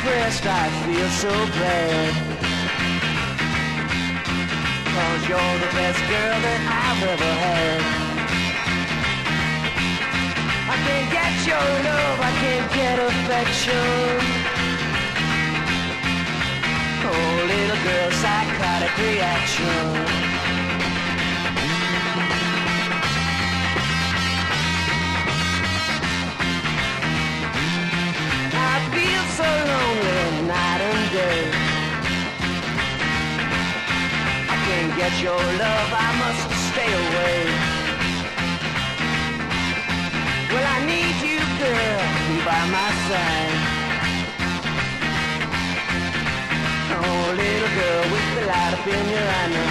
depressed, I feel so bad. 'Cause you're the best girl that I've ever had. I can't get your love, I can't get affection. Oh, little girl, psychotic reaction. I feel so lonely night and day. I can't get your love, I must stay away. Well, I need you, girl, by my side. Oh, little girl, with the light up in your eye now.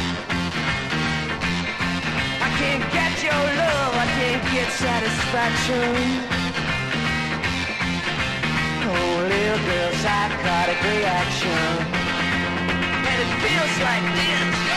I can't get your love, I can't get satisfaction. Oh, little girl, psychotic reaction. And it feels like this.